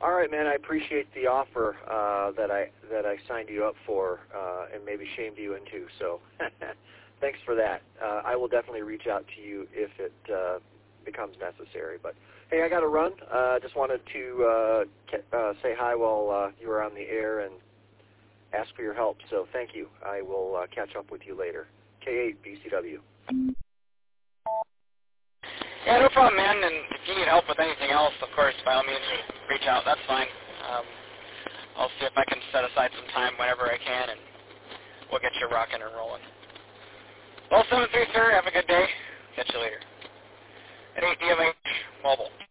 All right, man. I appreciate the offer that I signed you up for and maybe shamed you into. So thanks for that. I will definitely reach out to you if it becomes necessary. But hey, I got to run. Just wanted to say hi while you were on the air and ask for your help. So thank you. I will catch up with you later. K8 BCW. Yeah, no problem, man. And if you need help with anything else, of course, by all means, reach out. That's fine. I'll see if I can set aside some time whenever I can, and we'll get you rocking and rolling. Well, 7-3, sir. Have a good day. Catch you later. At 8 DMH Mobile.